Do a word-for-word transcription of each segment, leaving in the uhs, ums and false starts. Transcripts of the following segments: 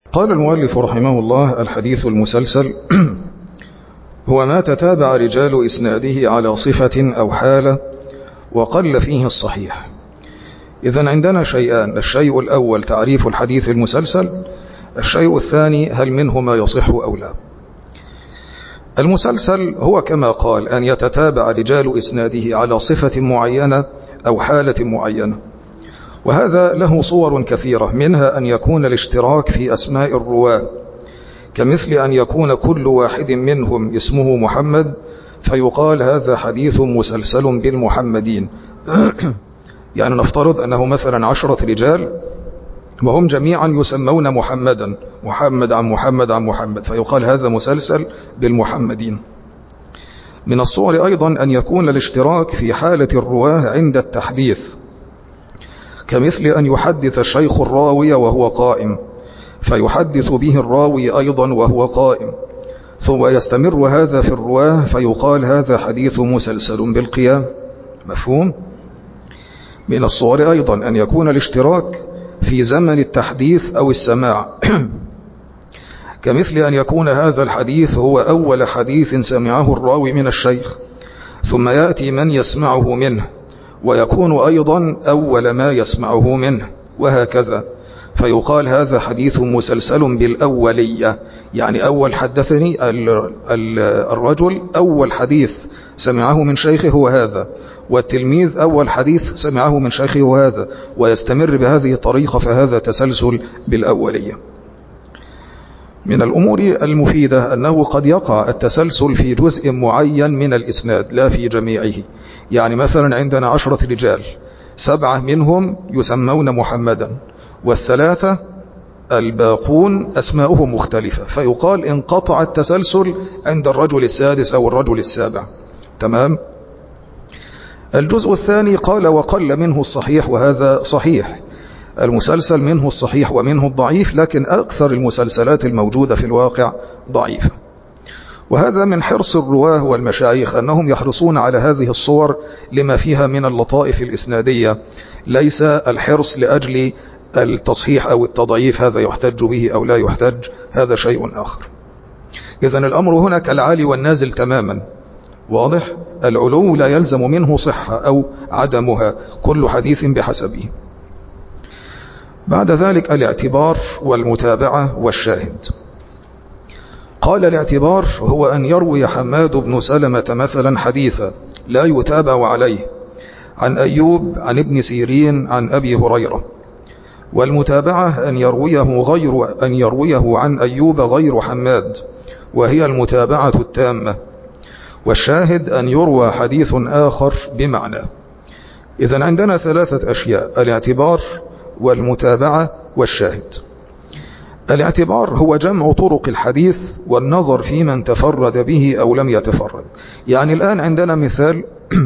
قال المؤلف رحمه الله: الحديث المسلسل هو ما تتابع رجال إسناده على صفة أو حالة وقل فيه الصحيح. إذن عندنا شيئان: الشيء الأول تعريف الحديث المسلسل، الشيء الثاني هل منه ما يصح أو لا. المسلسل هو كما قال أن يتتابع رجال إسناده على صفة معينة أو حالة معينة، وهذا له صور كثيرة، منها أن يكون الاشتراك في أسماء الرواة، كمثل أن يكون كل واحد منهم اسمه محمد فيقال هذا حديث مسلسل بالمحمدين. يعني نفترض أنه مثلا عشرة رجال وهم جميعا يسمون محمدا، محمد عن محمد عن محمد، فيقال هذا مسلسل بالمحمدين. من الصور أيضا أن يكون الاشتراك في حالة الرواه عند التحديث، كمثل أن يحدث الشيخ الراوي وهو قائم فيحدث به الراوي أيضا وهو قائم، ثم يستمر هذا في الرواه فيقال هذا حديث مسلسل بالقيام. مفهوم؟ من الصور أيضا أن يكون الاشتراك في زمن التحديث أو السماع، كمثل أن يكون هذا الحديث هو أول حديث سمعه الراوي من الشيخ، ثم يأتي من يسمعه منه ويكون أيضا أول ما يسمعه منه، وهكذا، فيقال هذا حديث مسلسل بالأولية. يعني أول حدثني الرجل أول حديث سمعه من شيخه هو هذا، والتلميذ أول حديث سمعه من شيخه هو هذا، ويستمر بهذه الطريقة، فهذا تسلسل بالأولية. من الأمور المفيدة أنه قد يقع التسلسل في جزء معين من الإسناد لا في جميعه. يعني مثلا عندنا عشرة رجال، سبعة منهم يسمون محمدا، والثلاثة الباقون أسماؤهم مختلفة، فيقال انقطع التسلسل عند الرجل السادس أو الرجل السابع. تمام؟ الجزء الثاني قال وقل منه الصحيح، وهذا صحيح. المسلسل منه الصحيح ومنه الضعيف، لكن أكثر المسلسلات الموجودة في الواقع ضعيفة، وهذا من حرص الرواه والمشايخ أنهم يحرصون على هذه الصور لما فيها من اللطائف الإسنادية، ليس الحرص لأجل التصحيح أو التضعيف، هذا يحتج به أو لا يحتج، هذا شيء آخر. إذن الأمر هنا كالعالي والنازل تماما، واضح؟ العلو لا يلزم منه صحة أو عدمها، كل حديث بحسبه. بعد ذلك الاعتبار والمتابعة والشاهد. قال الاعتبار هو أن يروي حماد بن سلمة مثلا حديثا لا يتابع عليه عن أيوب عن ابن سيرين عن أبي هريرة، والمتابعة أن يرويه غير أن يرويه عن أيوب غير حماد، وهي المتابعة التامة. والشاهد أن يروى حديث آخر بمعنى. إذن عندنا ثلاثة أشياء: الاعتبار والمتابعة والشاهد. الاعتبار هو جمع طرق الحديث والنظر في من تفرد به أو لم يتفرد. يعني الآن عندنا مثال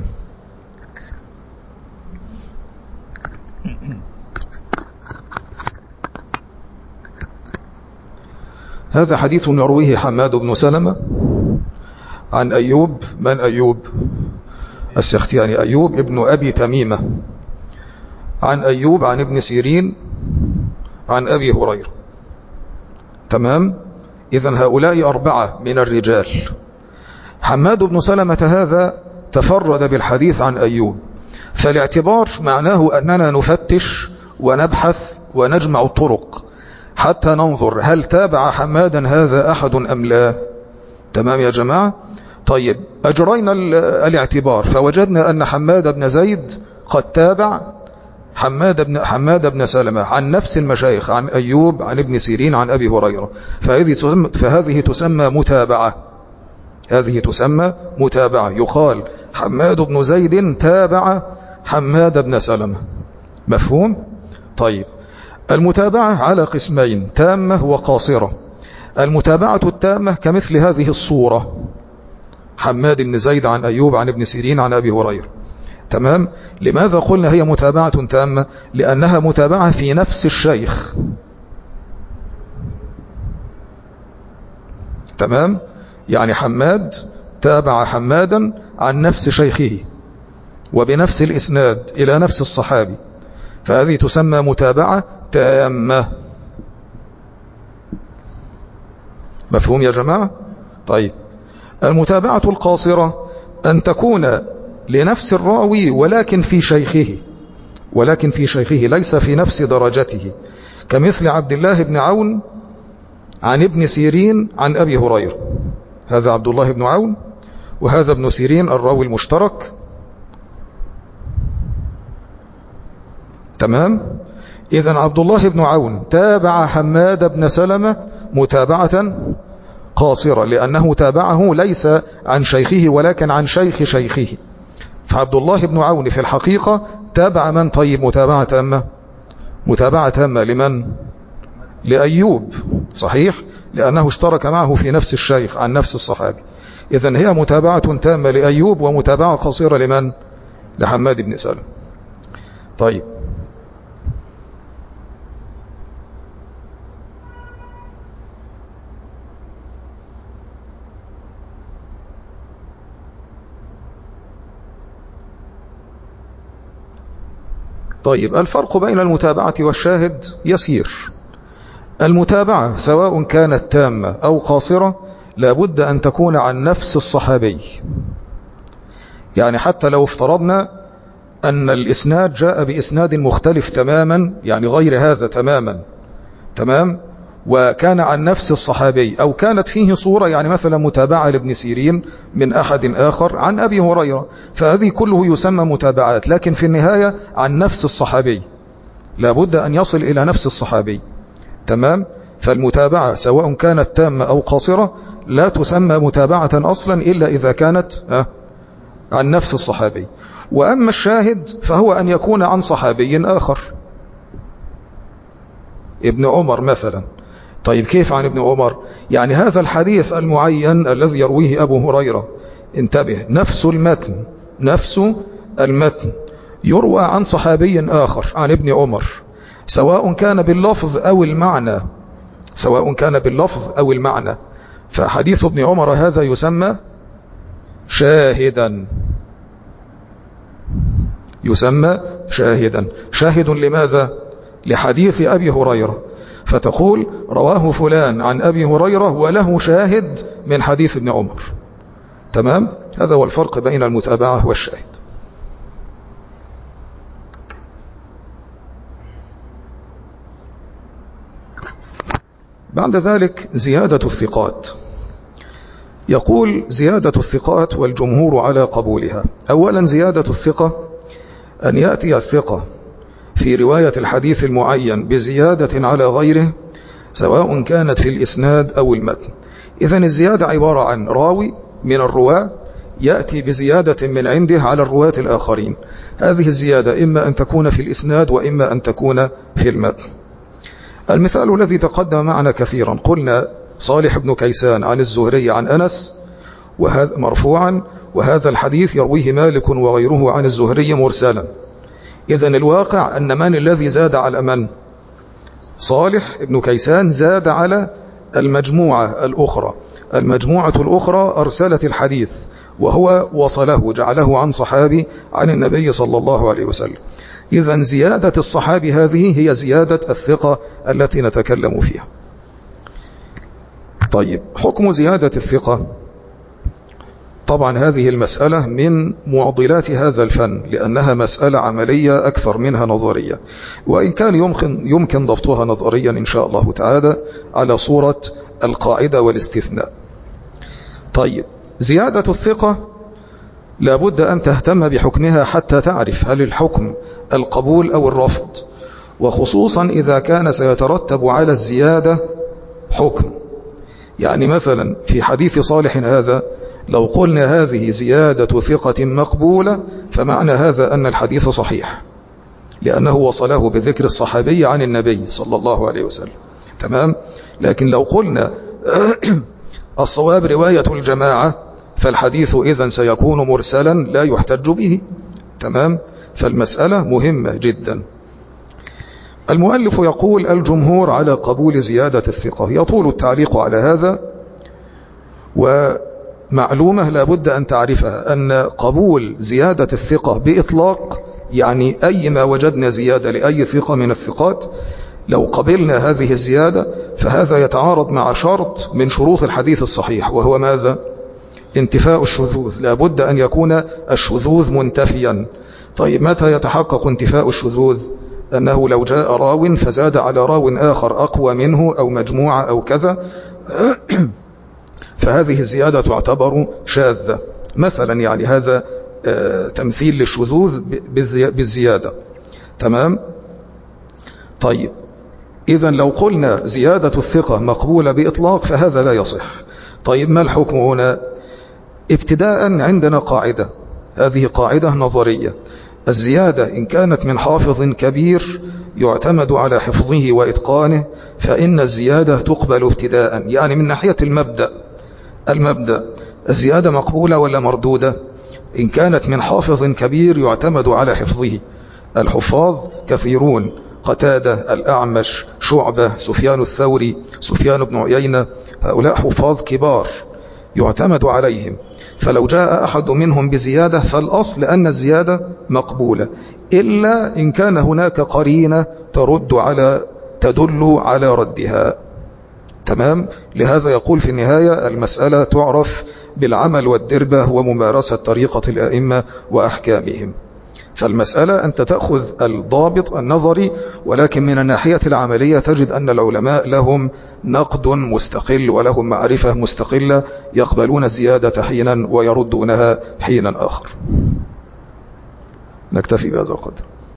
هذا حديث يرويه حماد بن سلمة عن أيوب. من أيوب؟ السختياني، أيوب ابن أبي تميمة، عن أيوب عن ابن سيرين عن أبي هريرة. تمام؟ إذن هؤلاء أربعة من الرجال. حماد بن سلمة هذا تفرد بالحديث عن أيوب، فالاعتبار معناه أننا نفتش ونبحث ونجمع الطرق حتى ننظر هل تابع حمادا هذا أحد أم لا. تمام يا جماعة؟ طيب، أجرينا الاعتبار فوجدنا أن حماد بن زيد قد تابع حماد بن, حماد بن سلمة عن نفس المشايخ، عن أيوب عن ابن سيرين عن أبي هريرة، فهذه تسمى, فهذه تسمى متابعة. هذه تسمى متابعة، يقال حماد بن زيد تابع حماد بن سلمة. مفهوم؟ طيب، المتابعة على قسمين: تامة وقاصرة. المتابعة التامة كمثل هذه الصورة: حماد بن زيد عن أيوب عن ابن سيرين عن أبي هريرة. تمام؟ لماذا قلنا هي متابعة تامة؟ لأنها متابعة في نفس الشيخ. تمام؟ يعني حماد تابع حمادا عن نفس شيخه وبنفس الإسناد إلى نفس الصحابي، فهذه تسمى متابعة تامة. مفهوم يا جماعة؟ طيب، المتابعة القاصرة أن تكون لنفس الراوي ولكن في شيخه، ولكن في شيخه ليس في نفس درجته، كمثل عبد الله بن عون عن ابن سيرين عن أبي هريرة. هذا عبد الله بن عون وهذا ابن سيرين الراوي المشترك. تمام؟ إذن عبد الله بن عون تابع حماد بن سلمة متابعة قاصرة، لأنه تابعه ليس عن شيخه ولكن عن شيخ شيخه. فعبد الله بن عون في الحقيقة تابع من؟ طيب، متابعة تامة. متابعة تامة لمن؟ لأيوب، صحيح، لأنه اشترك معه في نفس الشيخ عن نفس الصحابي. إذن هي متابعة تامة لأيوب ومتابعة قصيرة لمن؟ لحماد بن سلمة. طيب، طيب الفرق بين المتابعة والشاهد يسير. المتابعة سواء كانت تامة أو قاصرة لابد أن تكون عن نفس الصحابي. يعني حتى لو افترضنا أن الإسناد جاء بإسناد مختلف تماما، يعني غير هذا تماما، تمام، وكان عن نفس الصحابي أو كانت فيه صورة، يعني مثلا متابعة لابن سيرين من أحد آخر عن أبي هريرة، فهذه كله يسمى متابعات، لكن في النهاية عن نفس الصحابي، لابد أن يصل إلى نفس الصحابي. تمام. فالمتابعة سواء كانت تامة أو قاصرة لا تسمى متابعة أصلا إلا إذا كانت عن نفس الصحابي. وأما الشاهد فهو أن يكون عن صحابي آخر، ابن عمر مثلا. طيب كيف عن ابن عمر؟ يعني هذا الحديث المعين الذي يرويه أبو هريرة، انتبه، نفس المتن نفس المتن يروى عن صحابي آخر عن ابن عمر، سواء كان باللفظ أو المعنى، سواء كان باللفظ أو المعنى. فحديث ابن عمر هذا يسمى شاهدا، يسمى شاهدا. شاهد لماذا؟ لحديث أبي هريرة، فتقول رواه فلان عن أبي هريرة وله شاهد من حديث ابن عمر. تمام. هذا هو الفرق بين المتابعة والشاهد. بعد ذلك زيادة الثقات. يقول زيادة الثقات والجمهور على قبولها. أولا زيادة الثقة أن يأتي الثقة في رواية الحديث المعين بزيادة على غيره، سواء كانت في الإسناد أو المتن. إذن الزيادة عبارة عن راوي من الرواة يأتي بزيادة من عنده على الرواة الآخرين. هذه الزيادة إما أن تكون في الإسناد وإما أن تكون في المتن. المثال الذي تقدم معنا كثيرا، قلنا صالح بن كيسان عن الزهري عن أنس وهذا مرفوعا، وهذا الحديث يرويه مالك وغيره عن الزهري مرسلا. إذن الواقع أن من الذي زاد على من؟ صالح بن كيسان زاد على المجموعة الأخرى. المجموعة الأخرى أرسلت الحديث وهو وصله، جعله عن صحابي عن النبي صلى الله عليه وسلم. إذن زيادة الصحابي هذه هي زيادة الثقة التي نتكلم فيها. طيب، حكم زيادة الثقة. طبعا هذه المسألة من معضلات هذا الفن، لأنها مسألة عملية أكثر منها نظرية، وإن كان يمكن, يمكن ضبطها نظريا إن شاء الله تعالى على صورة القاعدة والاستثناء. طيب، زيادة الثقة لابد أن تهتم بحكمها حتى تعرف هل الحكم القبول أو الرفض، وخصوصا إذا كان سيترتب على الزيادة حكم. يعني مثلا في حديث صالح هذا لو قلنا هذه زيادة ثقة مقبولة، فمعنى هذا أن الحديث صحيح، لأنه وصله بذكر الصحابي عن النبي صلى الله عليه وسلم. تمام. لكن لو قلنا الصواب رواية الجماعة، فالحديث إذن سيكون مرسلا لا يحتج به. تمام. فالمسألة مهمة جدا. المؤلف يقول الجمهور على قبول زيادة الثقة. يطول التعليق على هذا، ومعلومة لابد أن تعرفها، أن قبول زيادة الثقة بإطلاق، يعني أي ما وجدنا زيادة لأي ثقة من الثقات، لو قبلنا هذه الزيادة فهذا يتعارض مع شرط من شروط الحديث الصحيح، وهو ماذا؟ انتفاء الشذوذ. لابد أن يكون الشذوذ منتفيا. طيب متى يتحقق انتفاء الشذوذ؟ أنه لو جاء راو فزاد على راو آخر أقوى منه أو مجموعة أو كذا فهذه الزيادة تعتبر شاذة مثلا. يعني هذا تمثيل للشذوذ بالزيادة. تمام؟ طيب إذا لو قلنا زيادة الثقة مقبولة بإطلاق فهذا لا يصح. طيب ما الحكم هنا؟ ابتداء عندنا قاعدة، هذه قاعدة نظرية: الزيادة إن كانت من حافظ كبير يعتمد على حفظه وإتقانه فإن الزيادة تقبل ابتداء. يعني من ناحية المبدأ المبدأ الزيادة مقبولة ولا مردودة؟ إن كانت من حافظ كبير يعتمد على حفظه، الحفاظ كثيرون: قتادة، الأعمش، شعبة، سفيان الثوري، سفيان بن عيينة، هؤلاء حفاظ كبار يعتمد عليهم. فلو جاء أحد منهم بزيادة فالأصل أن الزيادة مقبولة، إلا إن كان هناك قرينة ترد على تدل على ردها. تمام؟ لهذا يقول في النهاية: المسألة تعرف بالعمل والدربة وممارسة طريقة الأئمة وأحكامهم. فالمسألة أنت تأخذ الضابط النظري، ولكن من الناحية العملية تجد أن العلماء لهم نقد مستقل ولهم معرفة مستقلة، يقبلون الزيادة حينا ويردونها حينا آخر. نكتفي بهذا القدر.